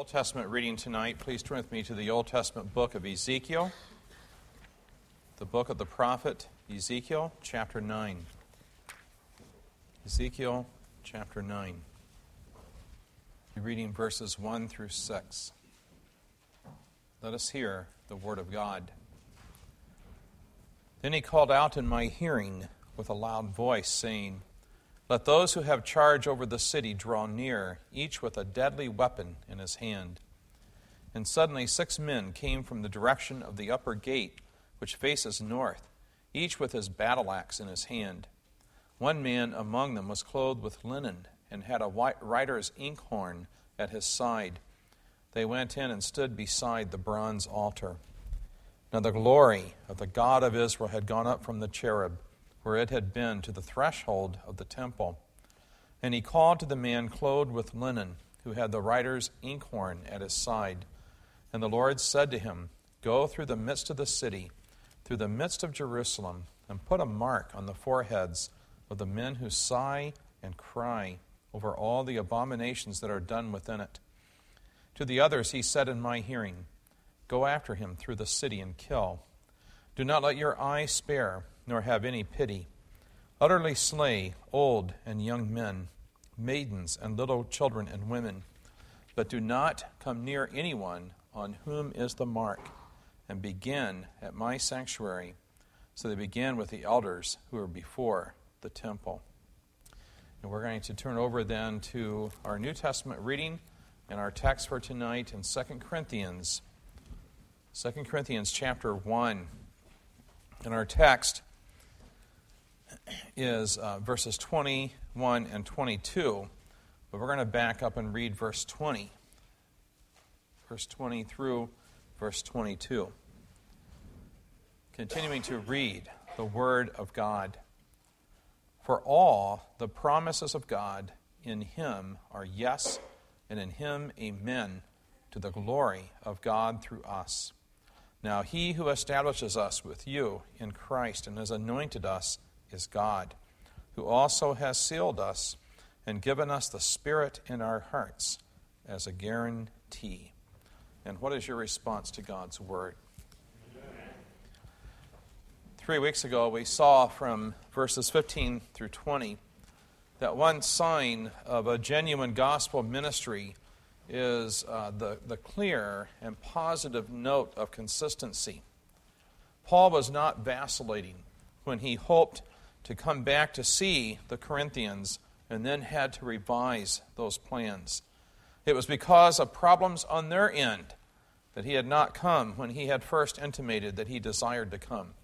Old Testament reading tonight, please turn with me to the Old Testament book of Ezekiel, the book of the prophet Ezekiel, chapter 9. Ezekiel, chapter 9. We're reading verses 1 through 6. Let us hear the word of God. Then he called out in my hearing with a loud voice, saying, "Let those who have charge over the city draw near, each with a deadly weapon in his hand." And suddenly 6 men came from the direction of the upper gate, which faces north, each with his battle axe in his hand. One man among them was clothed with linen and had a writer's inkhorn at his side. They went in and stood beside the bronze altar. Now the glory of the God of Israel had gone up from the cherub, where it had been, to the threshold of the temple. And he called to the man clothed with linen, who had the writer's inkhorn at his side. And the Lord said to him, "Go through the midst of the city, through the midst of Jerusalem, and put a mark on the foreheads of the men who sigh and cry over all the abominations that are done within it." To the others he said in my hearing, "Go after him through the city and kill. Do not let your eye spare, nor have any pity. Utterly slay old and young men, maidens and little children and women. But do not come near anyone on whom is the mark, and begin at my sanctuary." So they began with the elders who were before the temple. And we're going to turn over then to our New Testament reading and our text for tonight in 2 Corinthians. 2 Corinthians chapter 1. And our text is verses 21 and 22. But we're going to back up and read verse 20. Verse 20 through verse 22. Continuing to read the Word of God. "For all the promises of God in Him are yes, and in Him amen, to the glory of God through us. Now He who establishes us with you in Christ and has anointed us is God, who also has sealed us and given us the Spirit in our hearts as a guarantee." And what is your response to God's Word? 3 weeks ago, we saw from verses 15 through 20 that one sign of a genuine gospel ministry is the clear and positive note of consistency. Paul was not vacillating when he hoped to come back to see the Corinthians and then had to revise those plans. It was because of problems on their end that he had not come when he had first intimated that he desired to come.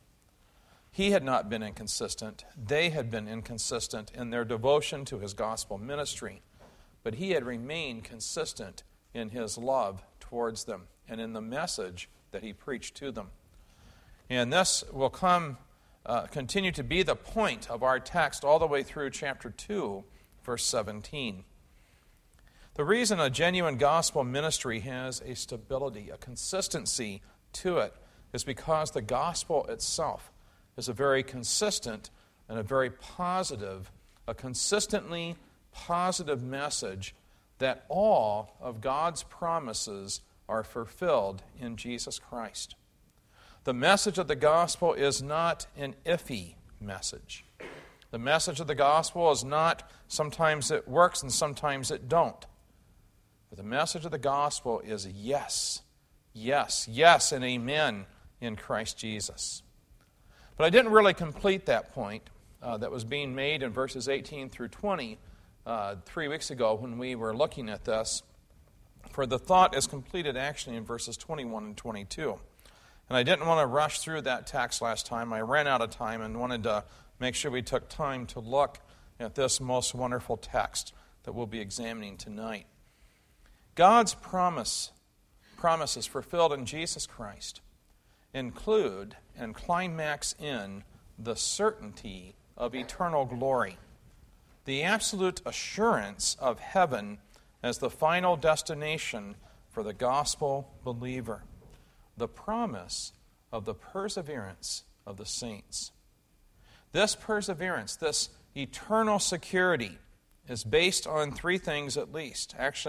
He had not been inconsistent. They had been inconsistent in their devotion to his gospel ministry. But he had remained consistent in his love towards them and in the message that he preached to them. And this will continue to be the point of our text all the way through chapter 2, verse 17. The reason a genuine gospel ministry has a stability, a consistency to it, is because the gospel itself is a very consistent and a very positive, a consistently positive message that all of God's promises are fulfilled in Jesus Christ. The message of the gospel is not an iffy message. The message of the gospel is not sometimes it works and sometimes it don't. But the message of the gospel is yes, yes, yes, and amen in Christ Jesus. But I didn't really complete that point that was being made in verses 18 through 20 3 weeks ago when we were looking at this, for the thought is completed actually in verses 21 and 22. And I didn't want to rush through that text last time. I ran out of time and wanted to make sure we took time to look at this most wonderful text that we'll be examining tonight. God's promises fulfilled in Jesus Christ include and climax in the certainty of eternal glory, the absolute assurance of heaven as the final destination for the gospel believer, the promise of the perseverance of the saints. This perseverance, this eternal security, is based on 3 things at least. Actually,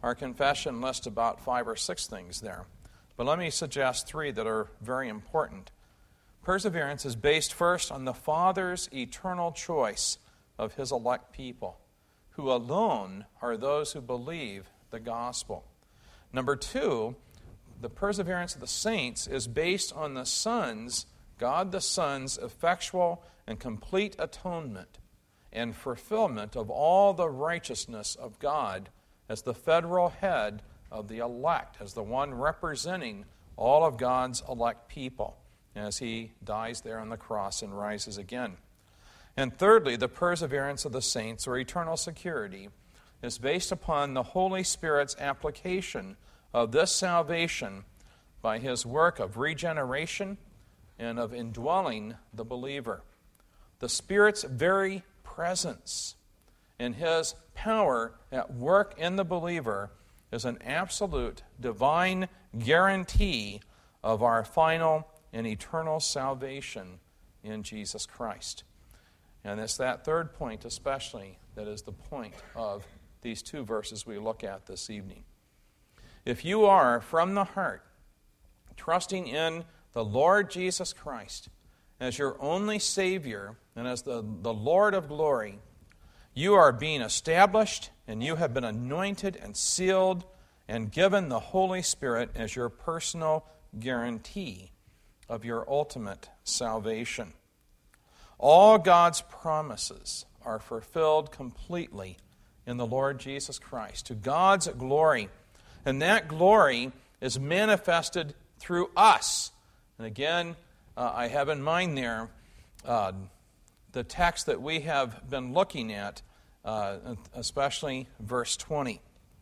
Our confession lists about 5 or 6 things there. But let me suggest 3 that are very important. Perseverance is based first on the Father's eternal choice of His elect people, who alone are those who believe the gospel. Number 2, the perseverance of the saints is based on the Son's, God the Son's, effectual and complete atonement and fulfillment of all the righteousness of God as the federal head of the elect, as the one representing all of God's elect people, as He dies there on the cross and rises again. And thirdly, the perseverance of the saints, or eternal security, is based upon the Holy Spirit's application of this salvation by His work of regeneration and of indwelling the believer. The Spirit's very presence and His power at work in the believer is an absolute divine guarantee of our final and eternal salvation in Jesus Christ. And it's that third point especially that is the point of these 2 verses we look at this evening. If you are, from the heart, trusting in the Lord Jesus Christ as your only Savior and as the Lord of glory, you are being established and you have been anointed and sealed and given the Holy Spirit as your personal guarantee of your ultimate salvation. All God's promises are fulfilled completely in the Lord Jesus Christ, to God's glory. And that glory is manifested through us. And again, I have in mind there the text that we have been looking at, especially verse 20.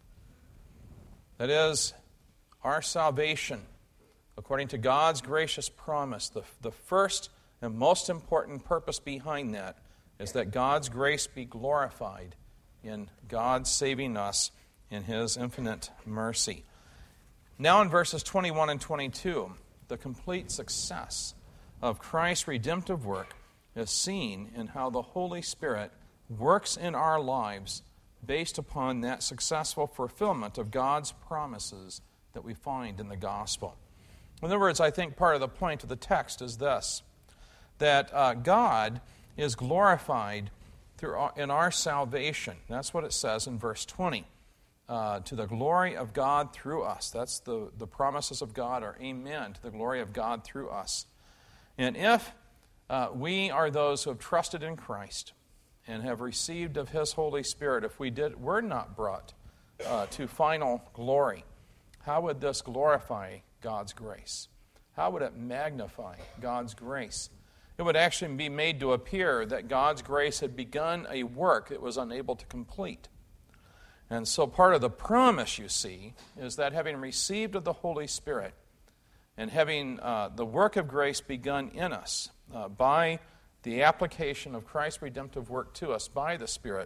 That is, our salvation, according to God's gracious promise, the first and most important purpose behind that is that God's grace be glorified in God saving us in His infinite mercy. Now in verses 21 and 22, the complete success of Christ's redemptive work is seen in how the Holy Spirit works in our lives based upon that successful fulfillment of God's promises that we find in the gospel. In other words, I think part of the point of the text is this, that God is glorified in our salvation. That's what it says in verse 20. To the glory of God through us. That's the promises of God are amen to the glory of God through us. And if we are those who have trusted in Christ and have received of His Holy Spirit, if were not brought to final glory, how would this glorify God's grace? How would it magnify God's grace? It would actually be made to appear that God's grace had begun a work it was unable to complete. And so part of the promise, you see, is that having received of the Holy Spirit and having the work of grace begun in us by the application of Christ's redemptive work to us by the Spirit,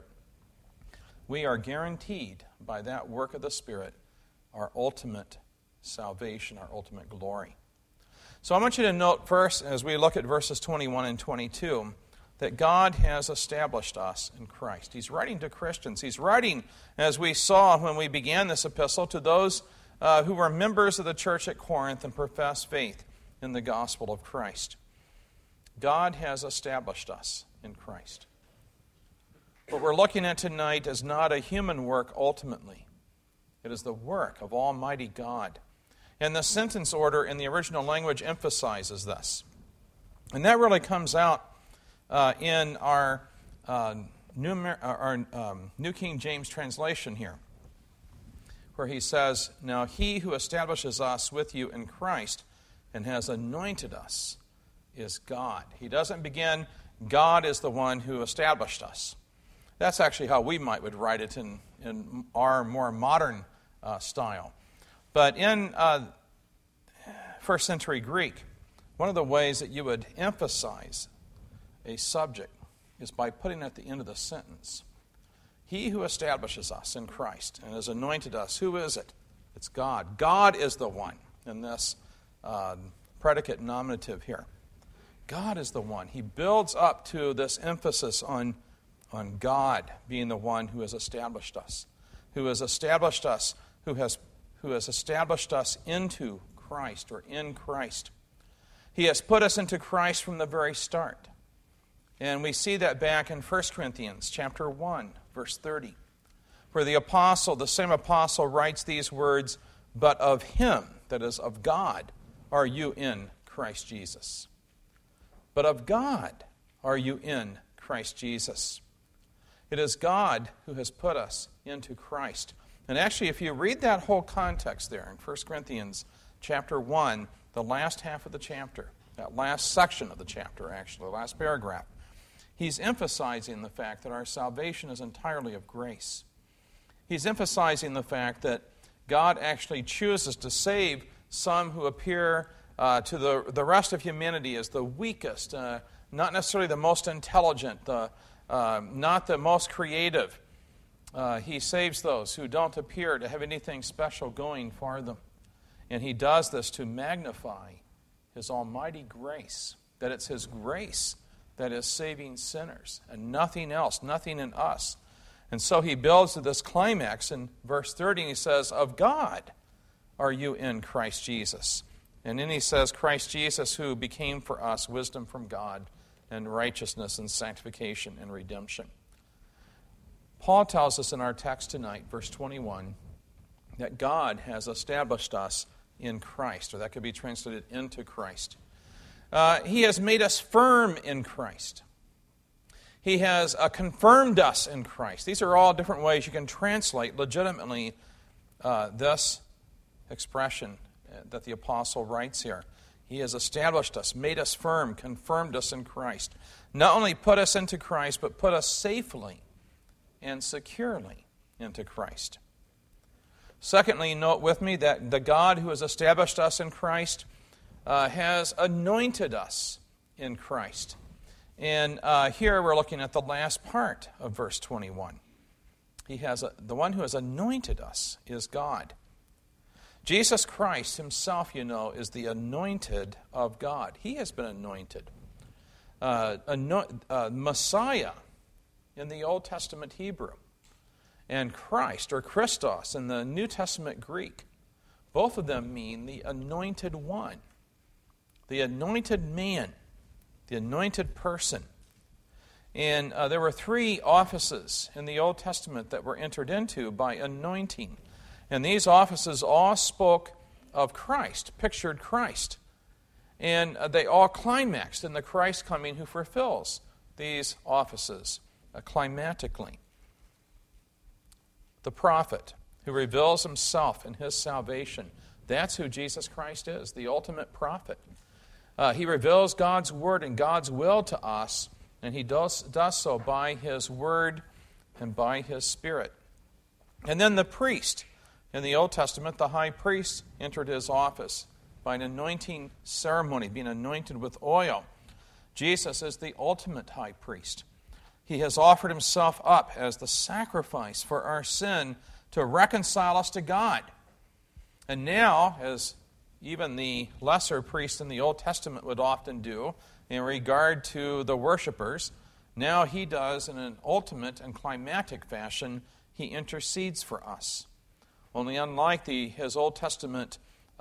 we are guaranteed by that work of the Spirit our ultimate salvation, our ultimate glory. So I want you to note first, as we look at verses 21 and 22, that God has established us in Christ. He's writing to Christians. He's writing, as we saw when we began this epistle, to those who were members of the church at Corinth and professed faith in the gospel of Christ. God has established us in Christ. What we're looking at tonight is not a human work ultimately. It is the work of Almighty God. And the sentence order in the original language emphasizes this. And that really comes out in our New King James translation here, where he says, "Now He who establishes us with you in Christ and has anointed us is God." He doesn't begin, "God is the one who established us." That's actually how we would write it in our more modern style. But in first century Greek, one of the ways that you would emphasize a subject is by putting at the end of the sentence, "He who establishes us in Christ and has anointed us," who is it? It's God. God is the one in this predicate nominative here. God is the one. He builds up to this emphasis on God being the one who has established us who has established us into Christ, or in Christ. He has put us into Christ from the very start. And we see that back in 1 Corinthians chapter 1, verse 30, where the same apostle writes these words, "But of him," that is, of God, "are you in Christ Jesus." But of God are you in Christ Jesus. It is God who has put us into Christ. And actually, if you read that whole context there in 1 Corinthians chapter 1, the last half of the chapter, that last section of the chapter, actually, the last paragraph, he's emphasizing the fact that our salvation is entirely of grace. He's emphasizing the fact that God actually chooses to save some who appear to the rest of humanity as the weakest, not necessarily the most intelligent, not the most creative. He saves those who don't appear to have anything special going for them. And he does this to magnify his almighty grace, that it's his grace that is saving sinners, and nothing else, nothing in us. And so he builds to this climax in verse 30, and he says, "Of God are you in Christ Jesus." And then he says, "Christ Jesus, who became for us wisdom from God, and righteousness and sanctification and redemption." Paul tells us in our text tonight, verse 21, that God has established us in Christ, or that could be translated into Christ. He has made us firm in Christ. He has confirmed us in Christ. These are all different ways you can translate legitimately this expression that the apostle writes here. He has established us, made us firm, confirmed us in Christ. Not only put us into Christ, but put us safely and securely into Christ. Secondly, note with me that the God who has established us in Christ has anointed us in Christ. And here we're looking at the last part of verse 21. The one who has anointed us is God. Jesus Christ himself, is the anointed of God. He has been anointed. Messiah in the Old Testament Hebrew, and Christ, or Christos, in the New Testament Greek. Both of them mean the anointed one, the anointed man, the anointed person. And there were 3 offices in the Old Testament that were entered into by anointing. And these offices all spoke of Christ, pictured Christ. And they all climaxed in the Christ coming who fulfills these offices climatically. The prophet who reveals himself and his salvation. That's who Jesus Christ is, the ultimate prophet. He reveals God's word and God's will to us, and he does so by his word and by his spirit. And then the priest. In the Old Testament, the high priest entered his office by an anointing ceremony, being anointed with oil. Jesus is the ultimate high priest. He has offered himself up as the sacrifice for our sin to reconcile us to God. And now, as even the lesser priest in the Old Testament would often do in regard to the worshipers, now he does in an ultimate and climatic fashion, he intercedes for us. Only unlike his Old Testament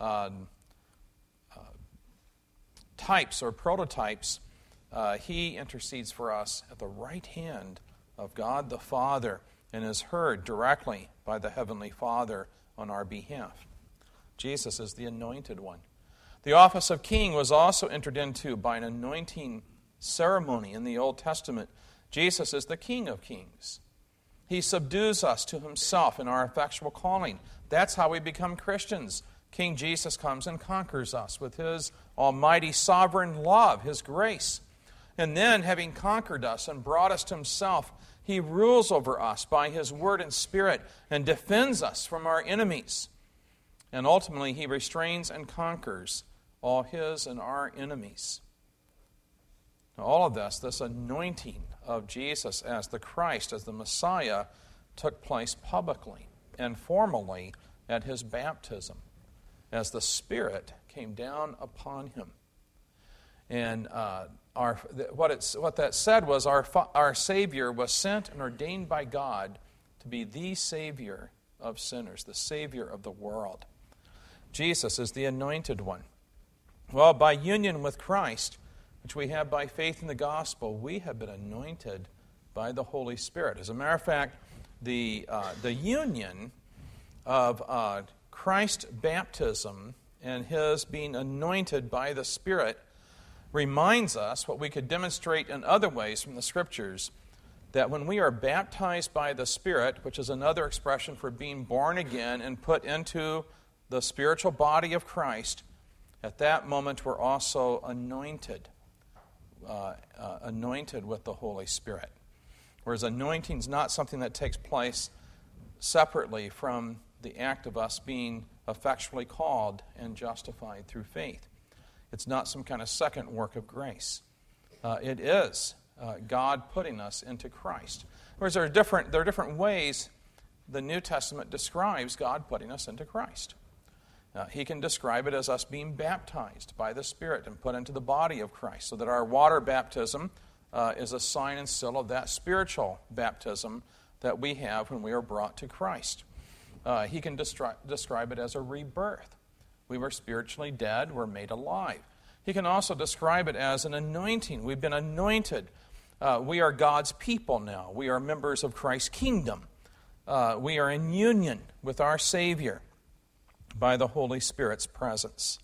types or prototypes, he intercedes for us at the right hand of God the Father and is heard directly by the Heavenly Father on our behalf. Jesus is the anointed one. The office of king was also entered into by an anointing ceremony in the Old Testament. Jesus is the King of Kings. He subdues us to himself in our effectual calling. That's how we become Christians. King Jesus comes and conquers us with his almighty sovereign love, his grace. And then, having conquered us and brought us to himself, he rules over us by his word and spirit and defends us from our enemies. And ultimately, he restrains and conquers all his and our enemies. Now, all of this anointing of Jesus as the Christ, as the Messiah, took place publicly and formally at his baptism, as the Spirit came down upon him. And what that said was our Savior was sent and ordained by God to be the Savior of sinners, the Savior of the world. Jesus is the anointed one. Well, by union with Christ, which we have by faith in the gospel, we have been anointed by the Holy Spirit. As a matter of fact, the union of Christ's baptism and his being anointed by the Spirit reminds us what we could demonstrate in other ways from the Scriptures, that when we are baptized by the Spirit, which is another expression for being born again and put into the spiritual body of Christ, at that moment we're also anointed with the Holy Spirit. Whereas anointing is not something that takes place separately from the act of us being effectually called and justified through faith. It's not some kind of second work of grace. It is God putting us into Christ. Whereas there are different ways the New Testament describes God putting us into Christ. He can describe it as us being baptized by the Spirit and put into the body of Christ, so that our water baptism is a sign and seal of that spiritual baptism that we have when we are brought to Christ. He can describe it as a rebirth. We were spiritually dead, we're made alive. He can also describe it as an anointing. We've been anointed. We are God's people now. We are members of Christ's kingdom. We are in union with our Savior by the Holy Spirit's presence.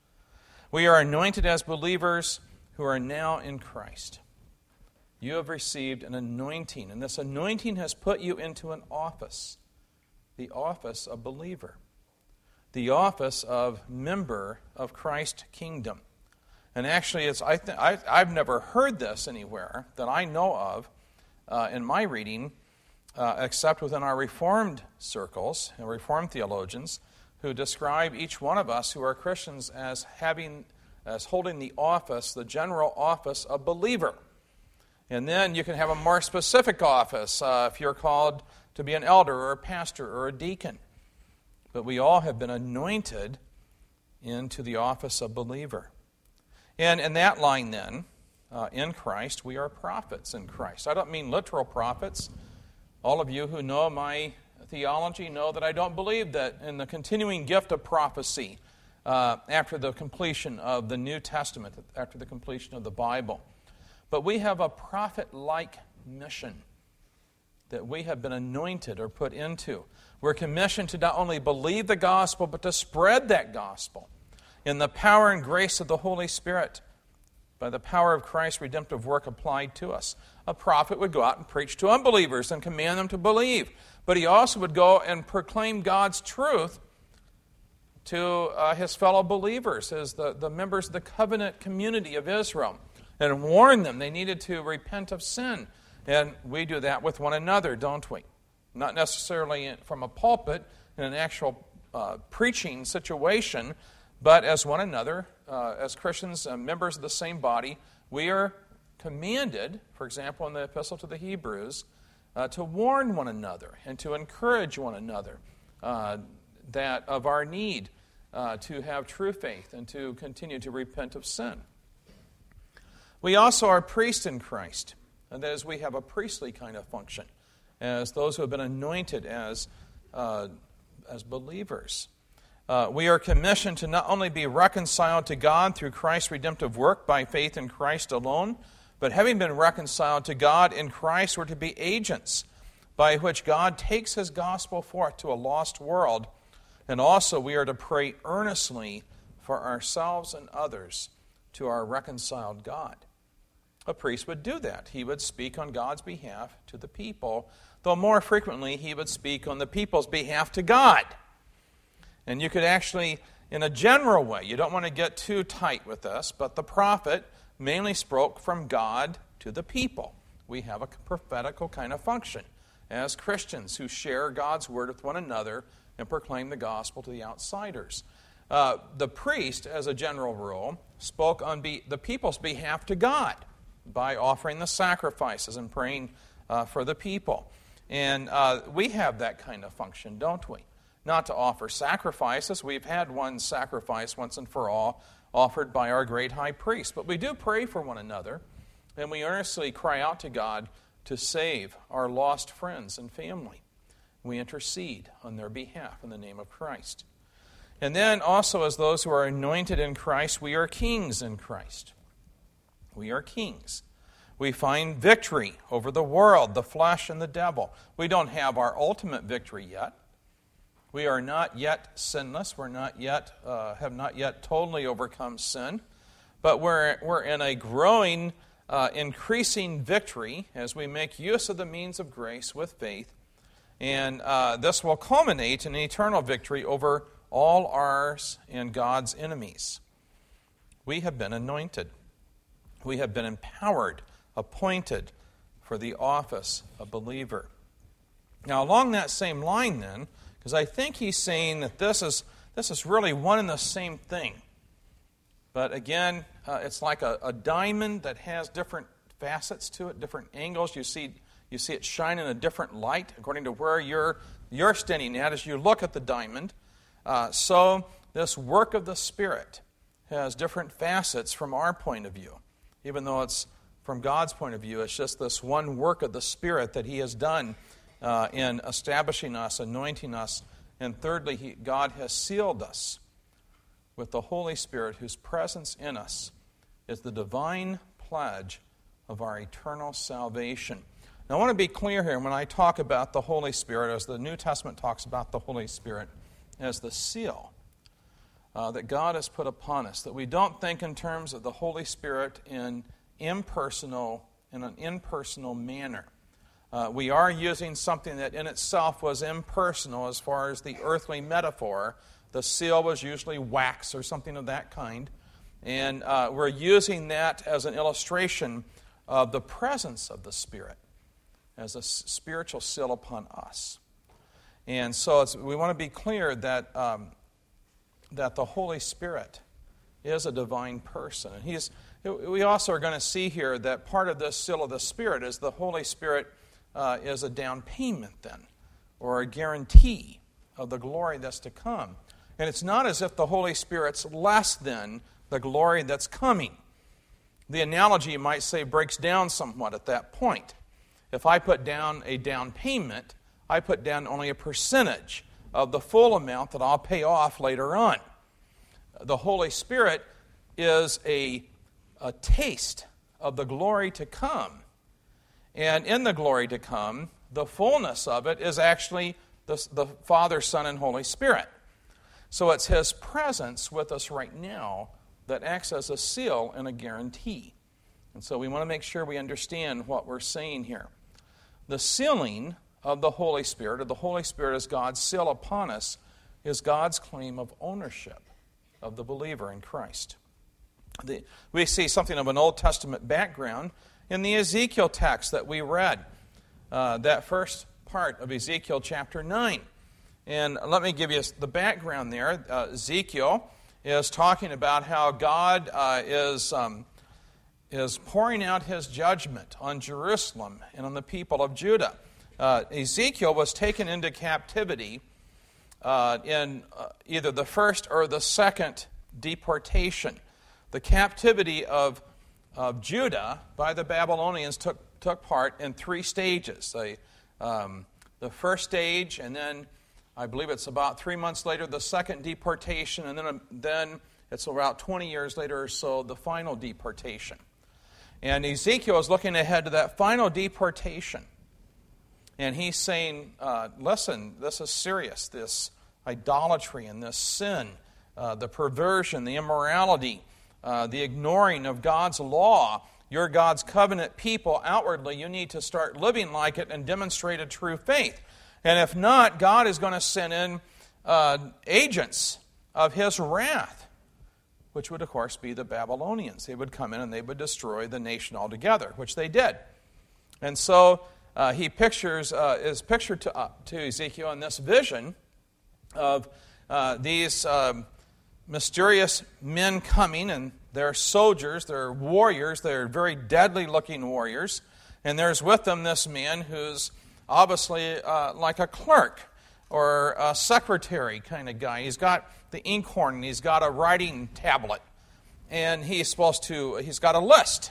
We are anointed as believers who are now in Christ. You have received an anointing, and this anointing has put you into an office, the office of believer, the office of member of Christ's kingdom. And actually, I've never heard this anywhere that I know of in my reading, except within our Reformed circles and Reformed theologians, who describe each one of us who are Christians as holding the office, the general office of believer. And then you can have a more specific office if you're called to be an elder or a pastor or a deacon. But we all have been anointed into the office of believer. And in that line then, in Christ, we are prophets in Christ. I don't mean literal prophets. All of you who know my theology know that I don't believe that in the continuing gift of prophecy after the completion of the New Testament, after the completion of the Bible. But we have a prophet-like mission that we have been anointed or put into. We're commissioned to not only believe the gospel, but to spread that gospel in the power and grace of the Holy Spirit, by the power of Christ's redemptive work applied to us. A prophet would go out and preach to unbelievers and command them to believe. But he also would go and proclaim God's truth to his fellow believers, as the members of the covenant community of Israel, and warn them they needed to repent of sin. And we do that with one another, don't we? Not necessarily from a pulpit in an actual preaching situation, but as one another, as Christians, members of the same body, we are commanded, for example, in the Epistle to the Hebrews, to warn one another and to encourage one another that of our need to have true faith and to continue to repent of sin. We also are priests in Christ, and that is, we have a priestly kind of function as those who have been anointed as believers. We are commissioned to not only be reconciled to God through Christ's redemptive work by faith in Christ alone, but having been reconciled to God in Christ, we're to be agents by which God takes his gospel forth to a lost world. And also we are to pray earnestly for ourselves and others to our reconciled God. A priest would do that. He would speak on God's behalf to the people, though more frequently he would speak on the people's behalf to God. And you could actually, in a general way, you don't want to get too tight with this, but the prophet mainly spoke from God to the people. We have a prophetical kind of function as Christians who share God's word with one another and proclaim the gospel to the outsiders. The priest, as a general rule, spoke on the people's behalf to God by offering the sacrifices and praying for the people. And we have that kind of function, don't we? Not to offer sacrifices. We've had one sacrifice once and for all offered by our great high priest. But we do pray for one another, and we earnestly cry out to God to save our lost friends and family. We intercede on their behalf in the name of Christ. And then also as those who are anointed in Christ, we are kings in Christ. We are kings. We find victory over the world, the flesh, and the devil. We don't have our ultimate victory yet. We are not yet sinless. We're not yet have not yet totally overcome sin. But we're in a growing, increasing victory as we make use of the means of grace with faith. And this will culminate in an eternal victory over all ours and God's enemies. We have been anointed. We have been empowered, appointed for the office of believer. Now, along that same line then, because I think he's saying that this is really one and the same thing. But again, it's like a diamond that has different facets to it, different angles. You see it shine in a different light according to where you're standing at as you look at the diamond. So this work of the Spirit has different facets from our point of view. Even though it's from God's point of view, it's just this one work of the Spirit that He has done in establishing us, anointing us, and thirdly, God has sealed us with the Holy Spirit, whose presence in us is the divine pledge of our eternal salvation. Now, I want to be clear here when I talk about the Holy Spirit, as the New Testament talks about the Holy Spirit as the seal that God has put upon us, that we don't think in terms of the Holy Spirit in an impersonal manner. We are using something that in itself was impersonal as far as the earthly metaphor. The seal was usually wax or something of that kind. And we're using that as an illustration of the presence of the Spirit as a spiritual seal upon us. And so we want to be clear that that the Holy Spirit is a divine person. And we also are going to see here that part of this seal of the Spirit is the Holy Spirit is a down payment then, or a guarantee of the glory that's to come. And it's not as if the Holy Spirit's less than the glory that's coming. The analogy, you might say, breaks down somewhat at that point. If I put down a down payment, I put down only a percentage of the full amount that I'll pay off later on. The Holy Spirit is a taste of the glory to come. And in the glory to come, the fullness of it is actually the Father, Son, and Holy Spirit. So it's His presence with us right now that acts as a seal and a guarantee. And so we want to make sure we understand what we're saying here. The sealing of the Holy Spirit, or the Holy Spirit as God's seal upon us, is God's claim of ownership of the believer in Christ. We see something of an Old Testament background in the Ezekiel text that we read, that first part of Ezekiel chapter 9. And let me give you the background there. Ezekiel is talking about how God is pouring out His judgment on Jerusalem and on the people of Judah. Ezekiel was taken into captivity in either the first or the second deportation. The captivity of Judah by the Babylonians took part in three stages. The first stage, and then I believe it's about 3 months later, the second deportation, and then it's about 20 years later or so, the final deportation. And Ezekiel is looking ahead to that final deportation. And he's saying, listen, this is serious, this idolatry and this sin, the perversion, the immorality, the ignoring of God's law. You're God's covenant people. Outwardly, you need to start living like it and demonstrate a true faith. And if not, God is going to send in agents of His wrath, which would, of course, be the Babylonians. They would come in and they would destroy the nation altogether, which they did. And so he is pictured to Ezekiel in this vision of these mysterious men coming, and they're soldiers, they're warriors, they're very deadly-looking warriors, and there's with them this man who's obviously like a clerk or a secretary kind of guy. He's got the inkhorn, and he's got a writing tablet, and he's got a list.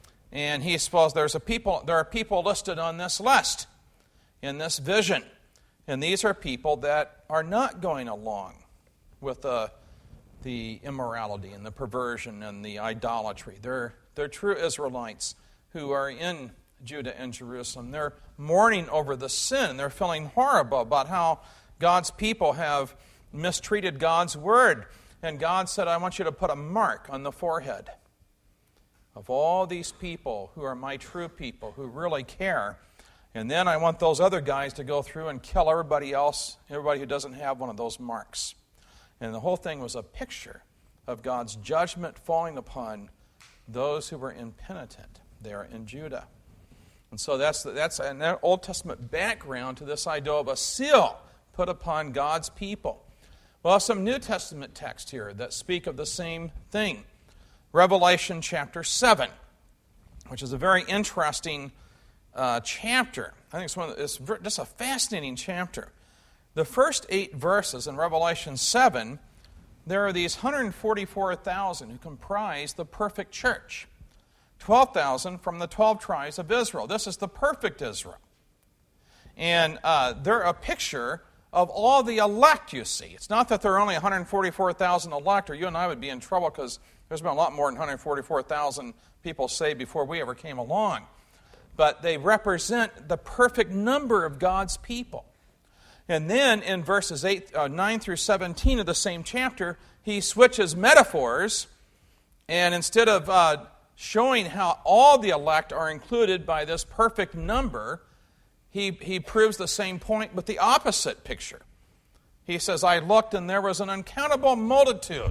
And there are people listed on this list in this vision. And these are people that are not going along with the immorality and the perversion and the idolatry. They're true Israelites who are in Judah and Jerusalem. They're mourning over the sin. They're feeling horrible about how God's people have mistreated God's word. And God said, I want you to put a mark on the forehead of all these people who are my true people, who really care. And then I want those other guys to go through and kill everybody else, everybody who doesn't have one of those marks. And the whole thing was a picture of God's judgment falling upon those who were impenitent there in Judah. And so that's an Old Testament background to this idea of a seal put upon God's people. Well, some New Testament texts here that speak of the same thing. Revelation chapter 7, which is a very interesting chapter. I think it's just a fascinating chapter. The first 8 verses in Revelation 7, there are these 144,000 who comprise the perfect church. 12,000 from the 12 tribes of Israel. This is the perfect Israel. And they're a picture of all the elect, you see. It's not that there are only 144,000 elect, or you and I would be in trouble because there's been a lot more than 144,000 people saved before we ever came along. But they represent the perfect number of God's people. And then in verses 9 through 17 of the same chapter, he switches metaphors, and instead of showing how all the elect are included by this perfect number, he proves the same point with the opposite picture. He says, I looked and there was an uncountable multitude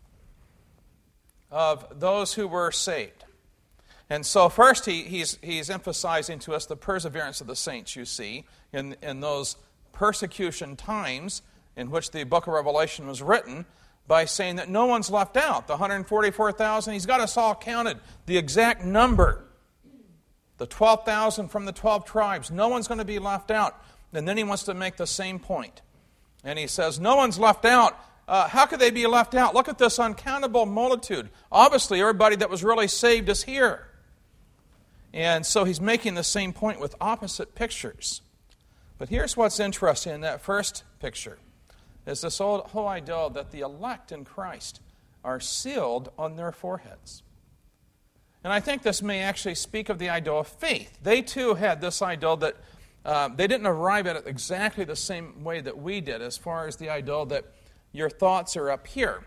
of those who were saved. And so first he's emphasizing to us the perseverance of the saints, you see, in those persecution times in which the book of Revelation was written, by saying that no one's left out. The 144,000, he's got us all counted, the exact number. The 12,000 from the 12 tribes, no one's going to be left out. And then he wants to make the same point. And he says, no one's left out. How could they be left out? Look at this uncountable multitude. Obviously, everybody that was really saved is here. And so he's making the same point with opposite pictures. But here's what's interesting in that first picture, is this whole idea that the elect in Christ are sealed on their foreheads. And I think this may actually speak of the idea of faith. They too had this idea that they didn't arrive at it exactly the same way that we did, as far as the idea that your thoughts are up here.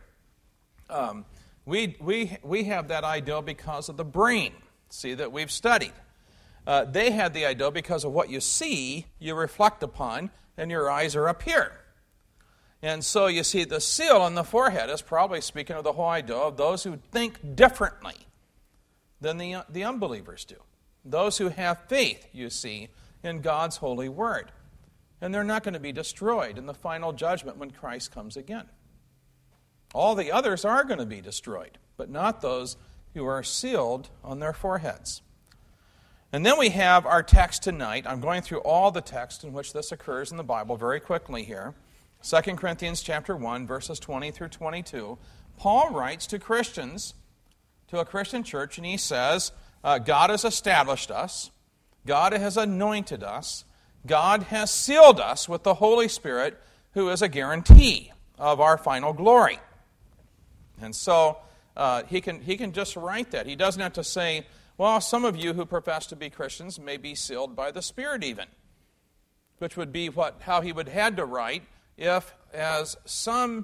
We have that idea because of the brain, see, that we've studied. They had the idea because of what you see, you reflect upon, and your eyes are up here. And so you see the seal on the forehead is probably speaking of the whole idea of those who think differently than the unbelievers do. Those who have faith, you see, in God's holy word. And they're not going to be destroyed in the final judgment when Christ comes again. All the others are going to be destroyed, but not those who are sealed on their foreheads. And then we have our text tonight. I'm going through all the text in which this occurs in the Bible very quickly here. 2 Corinthians chapter 1, verses 20 through 22. Paul writes to Christians, to a Christian church, and he says, God has established us. God has anointed us. God has sealed us with the Holy Spirit, who is a guarantee of our final glory. And so he can just write that. He doesn't have to say, well, some of you who profess to be Christians may be sealed by the Spirit even, which would be how he would had to write if, as some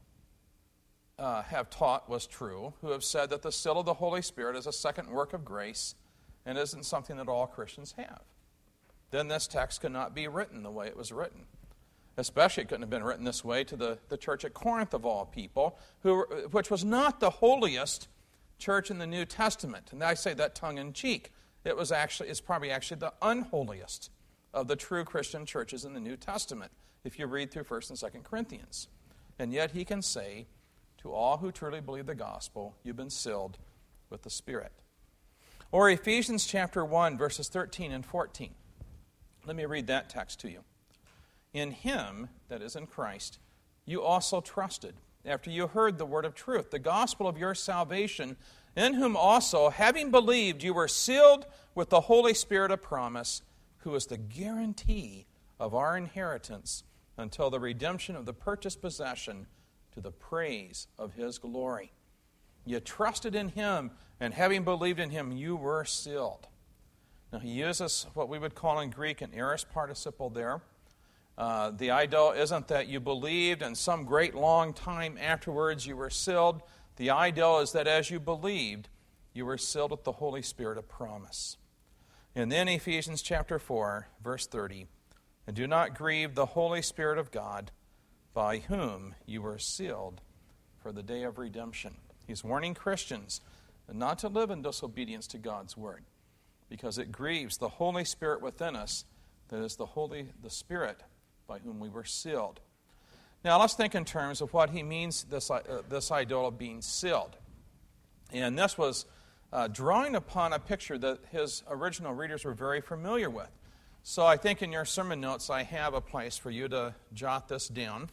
have taught was true, who have said that the seal of the Holy Spirit is a second work of grace and isn't something that all Christians have. Then this text could not be written the way it was written. Especially it couldn't have been written this way to the church at Corinth of all people, which was not the holiest church in the New Testament. And I say that tongue-in-cheek. It's probably the unholiest of the true Christian churches in the New Testament, if you read through 1 and 2 Corinthians. And yet he can say, to all who truly believe the gospel, you've been sealed with the Spirit. Or Ephesians chapter 1, verses 13 and 14. Let me read that text to you. In him, that is in Christ, you also trusted, after you heard the word of truth, the gospel of your salvation, in whom also, having believed, you were sealed with the Holy Spirit of promise, who is the guarantee of our inheritance until the redemption of the purchased possession to the praise of His glory. You trusted in Him, and having believed in Him, you were sealed. Now, he uses what we would call in Greek an aorist participle there. The idea isn't that you believed and some great long time afterwards you were sealed. The idea is that as you believed, you were sealed with the Holy Spirit of promise. And then Ephesians chapter 4, verse 30, and do not grieve the Holy Spirit of God, by whom you were sealed for the day of redemption. He's warning Christians not to live in disobedience to God's word, because it grieves the Holy Spirit within us, that is the Spirit by whom we were sealed. Now let's think in terms of what he means, this idea of being sealed. And this was drawing upon a picture that his original readers were very familiar with. So I think in your sermon notes I have a place for you to jot this down.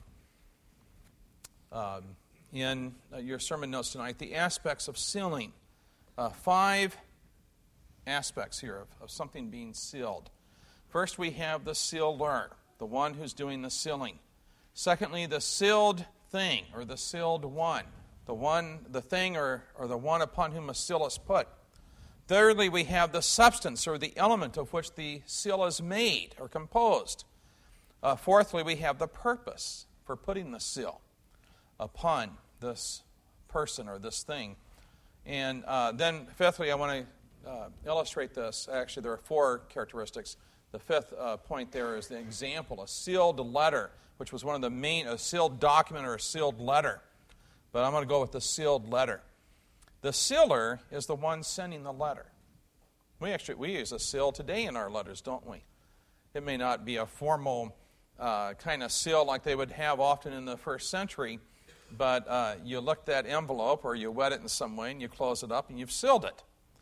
In your sermon notes tonight, the aspects of sealing. 5 aspects here of something being sealed. First, we have the sealer, the one who's doing the sealing. Secondly, the sealed thing, or the sealed one, the thing or the one upon whom a seal is put. Thirdly, we have the substance, or the element of which the seal is made or composed. Fourthly, we have the purpose for putting the seal upon this person or this thing. And then fifthly, I want to illustrate this. Actually, there are 4 characteristics. The 5th point there is the example, a sealed letter, which was one of the main, a sealed document or a sealed letter. But I'm going to go with the sealed letter. The sealer is the one sending the letter. We use a seal today in our letters, don't we? It may not be a formal kind of seal like they would have often in the first century, but you lick that envelope or you wet it in some way and you close it up and you've sealed it.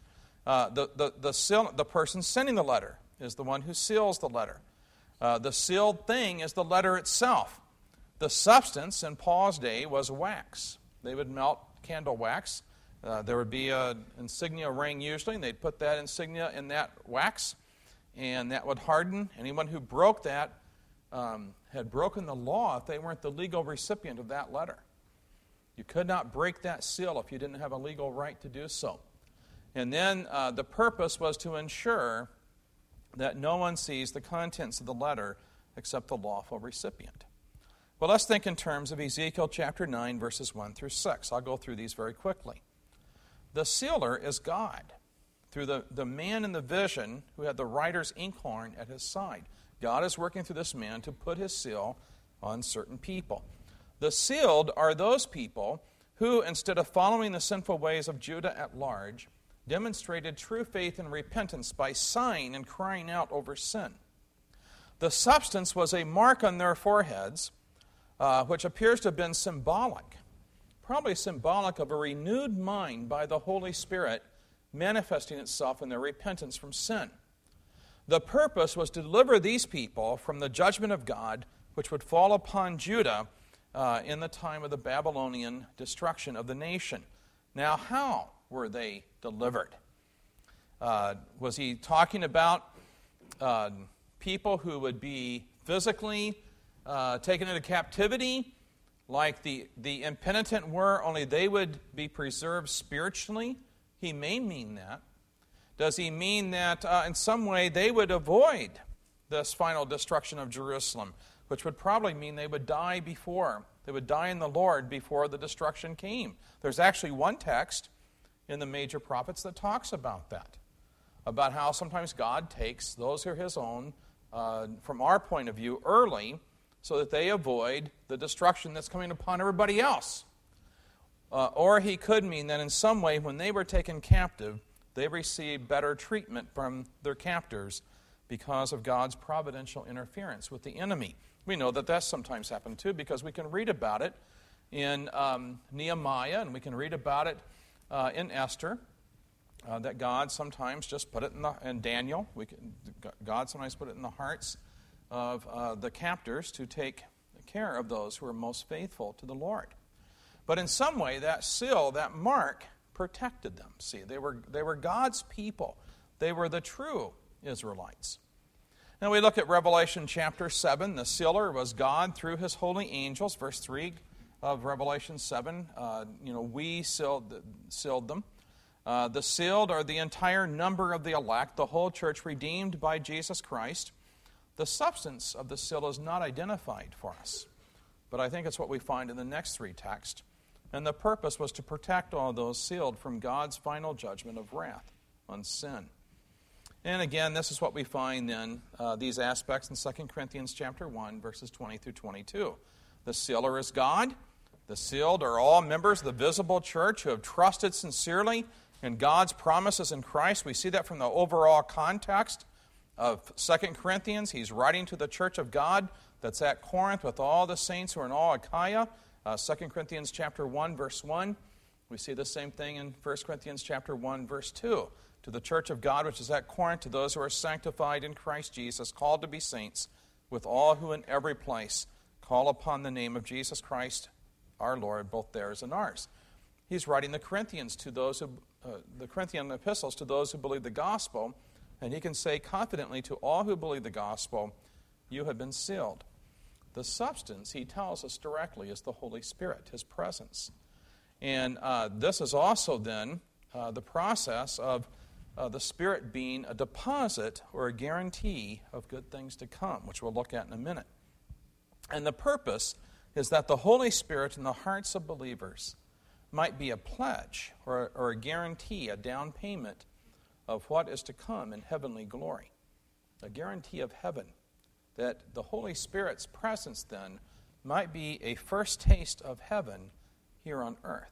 The person sending the letter is the one who seals the letter. The sealed thing is the letter itself. The substance in Paul's day was wax. They would melt candle wax. There would be an insignia ring usually, and they'd put that insignia in that wax, and that would harden. Anyone who broke that had broken the law if they weren't the legal recipient of that letter. You could not break that seal if you didn't have a legal right to do so. And then the purpose was to ensure that no one sees the contents of the letter except the lawful recipient. Well, let's think in terms of Ezekiel chapter 9, verses 1 through 6. I'll go through these very quickly. The sealer is God, through the man in the vision who had the writer's inkhorn at his side. God is working through this man to put his seal on certain people. The sealed are those people who, instead of following the sinful ways of Judah at large, demonstrated true faith and repentance by sighing and crying out over sin. The substance was a mark on their foreheads, which appears to have been symbolic, probably symbolic of a renewed mind by the Holy Spirit manifesting itself in their repentance from sin. The purpose was to deliver these people from the judgment of God, which would fall upon Judah in the time of the Babylonian destruction of the nation. Now, how were they delivered? Was he talking about people who would be physically taken into captivity like the impenitent were, only they would be preserved spiritually? He may mean that. Does he mean that in some way they would avoid this final destruction of Jerusalem, which would probably mean they would die before. They would die in the Lord before the destruction came. There's actually one text in the major prophets that talks about that, about how sometimes God takes those who are His own, from our point of view, early, so that they avoid the destruction that's coming upon everybody else. Or he could mean that in some way, when they were taken captive, they received better treatment from their captors because of God's providential interference with the enemy. We know that that's sometimes happened too, because we can read about it in Nehemiah, and we can read about it in Esther, that God sometimes just put it in Daniel. God sometimes put it in the hearts of the captors to take care of those who are most faithful to the Lord. But in some way, that seal, that mark, protected them. See, they were God's people. They were the true Israelites. And we look at Revelation chapter 7. The sealer was God through his holy angels. Verse 3 of Revelation 7, we sealed them. The sealed are the entire number of the elect, the whole church redeemed by Jesus Christ. The substance of the seal is not identified for us, but I think it's what we find in the next three texts. And the purpose was to protect all those sealed from God's final judgment of wrath on sin. And again, this is what we find in these aspects in 2 Corinthians chapter 1, verses 20 through 22. The sealer is God. The sealed are all members of the visible church who have trusted sincerely in God's promises in Christ. We see that from the overall context of 2 Corinthians. He's writing to the church of God that's at Corinth with all the saints who are in all Achaia. 2 Corinthians chapter 1, verse 1. We see the same thing in 1 Corinthians chapter 1, verse 2. To the church of God which is at Corinth, to those who are sanctified in Christ Jesus, called to be saints, with all who in every place call upon the name of Jesus Christ, our Lord, both theirs and ours. He's writing the Corinthians to those who, the Corinthian epistles to those who believe the gospel, and he can say confidently to all who believe the gospel, you have been sealed. The substance, he tells us directly, is the Holy Spirit, his presence. And this is also then the process of the Spirit being a deposit or a guarantee of good things to come, which we'll look at in a minute. And the purpose is that the Holy Spirit in the hearts of believers might be a pledge or a guarantee, a down payment of what is to come in heavenly glory. A guarantee of heaven. That the Holy Spirit's presence then might be a first taste of heaven here on earth.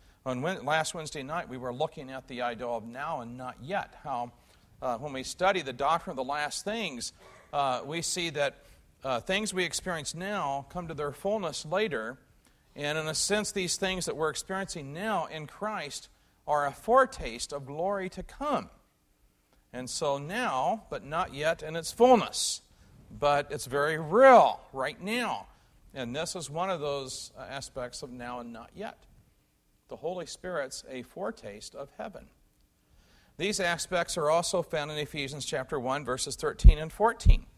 Last Wednesday night, we were looking at the idea of now and not yet. How, when we study the doctrine of the last things, we see that things we experience now come to their fullness later. And in a sense, these things that we're experiencing now in Christ are a foretaste of glory to come. And so now, but not yet in its fullness. But it's very real right now. And this is one of those aspects of now and not yet. The Holy Spirit's a foretaste of heaven. These aspects are also found in Ephesians chapter 1, verses 13 and 14.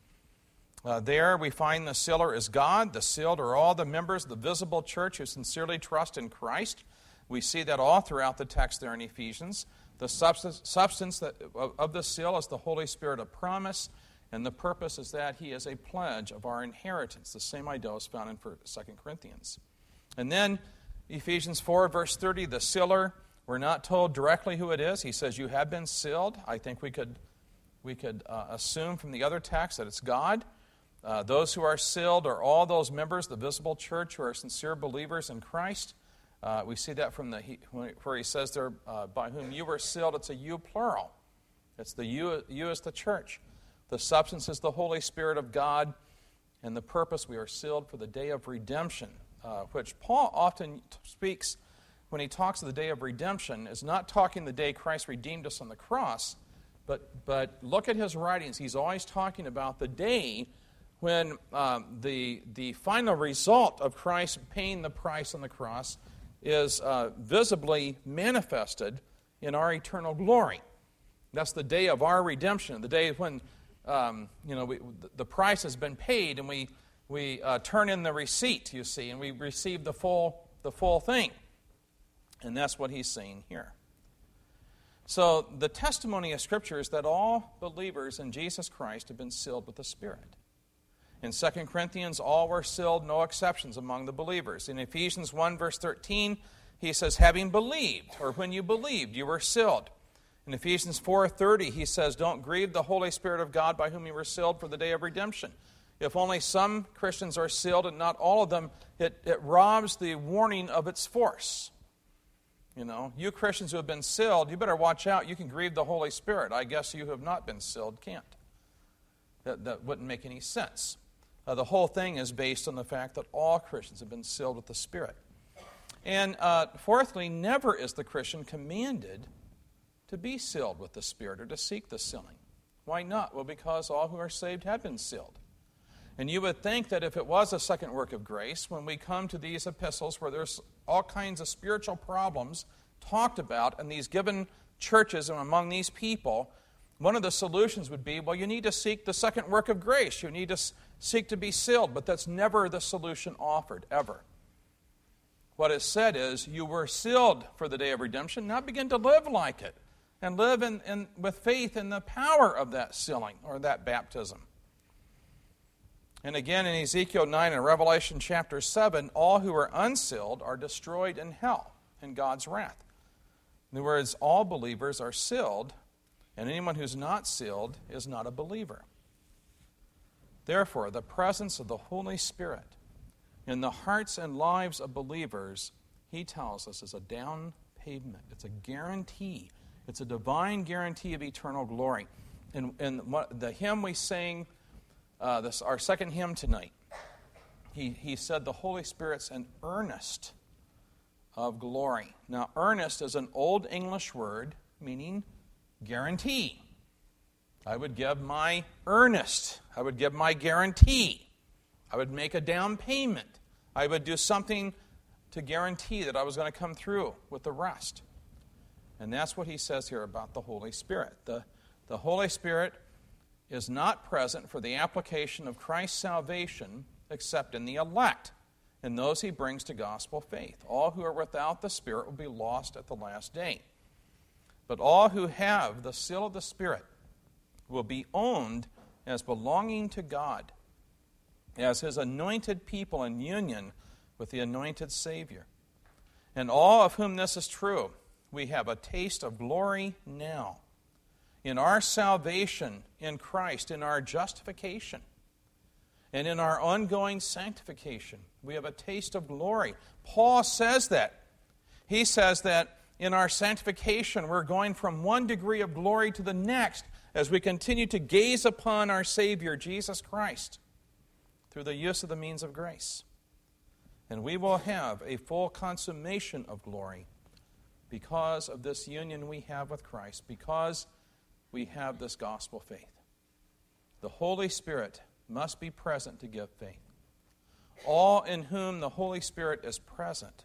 There we find the sealer is God. The sealed are all the members of the visible church who sincerely trust in Christ. We see that all throughout the text there in Ephesians. The substance of the seal is the Holy Spirit of promise, and the purpose is that he is a pledge of our inheritance. The same idea is found in 2 Corinthians. And then Ephesians 4, verse 30, the sealer, we're not told directly who it is. He says, you have been sealed. I think we could assume from the other text that it's God. Those who are sealed are all those members of the visible church who are sincere believers in Christ. We see that from where he says there, by whom you were sealed. It's a you plural. It's the you is the church. The substance is the Holy Spirit of God, and the purpose, we are sealed for the day of redemption, which Paul often speaks when he talks of the day of redemption, is not talking the day Christ redeemed us on the cross, but look at his writings. He's always talking about the day when the final result of Christ paying the price on the cross is visibly manifested in our eternal glory. That's the day of our redemption, the day when the price has been paid, and we turn in the receipt, you see, and we receive the full thing. And that's what he's saying here. So the testimony of Scripture is that all believers in Jesus Christ have been sealed with the Spirit. In 2 Corinthians, all were sealed, no exceptions among the believers. In Ephesians 1, verse 13, he says, having believed, or when you believed, you were sealed. In Ephesians 4:30, he says, don't grieve the Holy Spirit of God by whom you were sealed for the day of redemption. If only some Christians are sealed and not all of them, it robs the warning of its force. You Christians who have been sealed, you better watch out. You can grieve the Holy Spirit. I guess you who have not been sealed can't. That wouldn't make any sense. The whole thing is based on the fact that all Christians have been sealed with the Spirit. And fourthly, never is the Christian commanded to be sealed with the Spirit or to seek the sealing. Why not? Well, because all who are saved have been sealed. And you would think that if it was a second work of grace, when we come to these epistles where there's all kinds of spiritual problems talked about in these given churches and among these people, One of the solutions would be, well, you need to seek the second work of grace. You need to seek to be sealed, but that's never the solution offered, ever. What is said is, you were sealed for the day of redemption. Now begin to live like it and live with faith in the power of that sealing or that baptism. And again in Ezekiel 9 and Revelation chapter 7, all who are unsealed are destroyed in hell, in God's wrath. In other words, all believers are sealed, and anyone who's not sealed is not a believer. Therefore, the presence of the Holy Spirit in the hearts and lives of believers, he tells us, is a down payment. It's a guarantee. It's a divine guarantee of eternal glory. And the hymn we sang, our second hymn tonight, he said the Holy Spirit's an earnest of glory. Now, earnest is an old English word meaning guarantee. I would give my earnest. I would give my guarantee. I would make a down payment. I would do something to guarantee that I was going to come through with the rest. And that's what he says here about the Holy Spirit. The Holy Spirit is not present for the application of Christ's salvation except in the elect, and those he brings to gospel faith. All who are without the Spirit will be lost at the last day. But all who have the seal of the Spirit will be owned as belonging to God, as his anointed people in union with the anointed Savior. And all of whom this is true, we have a taste of glory now. In our salvation in Christ, in our justification, and in our ongoing sanctification, we have a taste of glory. Paul says that. He says that in our sanctification, we're going from one degree of glory to the next as we continue to gaze upon our Savior, Jesus Christ, through the use of the means of grace. And we will have a full consummation of glory because of this union we have with Christ, because we have this gospel faith. The Holy Spirit must be present to give faith. All in whom the Holy Spirit is present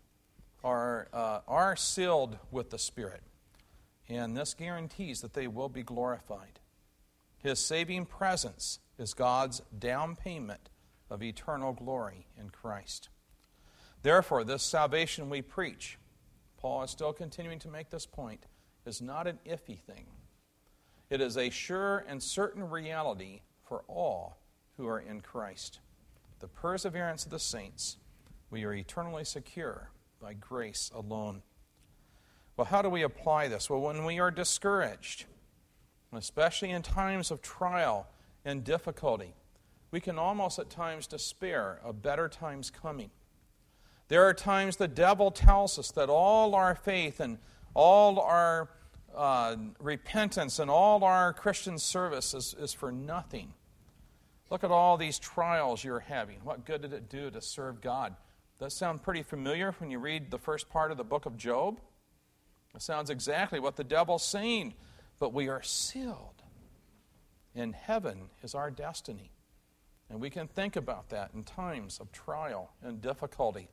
are sealed with the Spirit. And this guarantees that they will be glorified. His saving presence is God's down payment of eternal glory in Christ. Therefore, this salvation we preach, Paul is still continuing to make this point, is not an iffy thing. It is a sure and certain reality for all who are in Christ. The perseverance of the saints, we are eternally secure by grace alone. Well, how do we apply this? Well, when we are discouraged, especially in times of trial and difficulty, we can almost at times despair of better times coming. There are times the devil tells us that all our faith and all our repentance and all our Christian service is for nothing. Look at all these trials you're having. What good did it do to serve God? Does that sound pretty familiar when you read the first part of the book of Job? It sounds exactly what the devil's saying. But we are sealed. And heaven is our destiny. And we can think about that in times of trial and difficulty.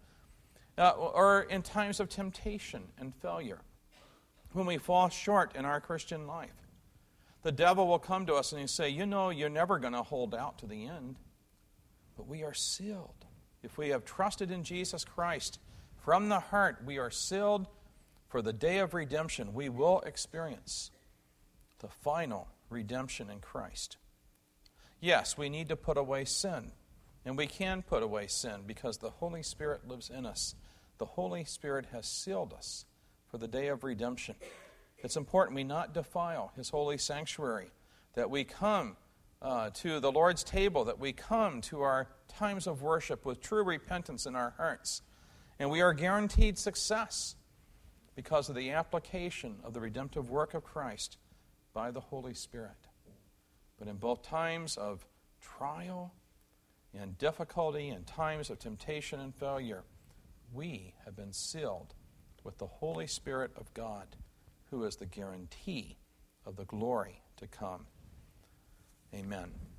Or in times of temptation and failure. When we fall short in our Christian life. The devil will come to us and he'll say, you know, you're never going to hold out to the end. But we are sealed. If we have trusted in Jesus Christ from the heart, we are sealed for the day of redemption. We will experience the final redemption in Christ. Yes, we need to put away sin. And we can put away sin because the Holy Spirit lives in us. The Holy Spirit has sealed us for the day of redemption. It's important we not defile His holy sanctuary, that we come to the Lord's table, that we come to our times of worship with true repentance in our hearts. And we are guaranteed success because of the application of the redemptive work of Christ by the Holy Spirit. But in both times of trial and difficulty and times of temptation and failure, we have been sealed with the Holy Spirit of God, who is the guarantee of the glory to come. Amen.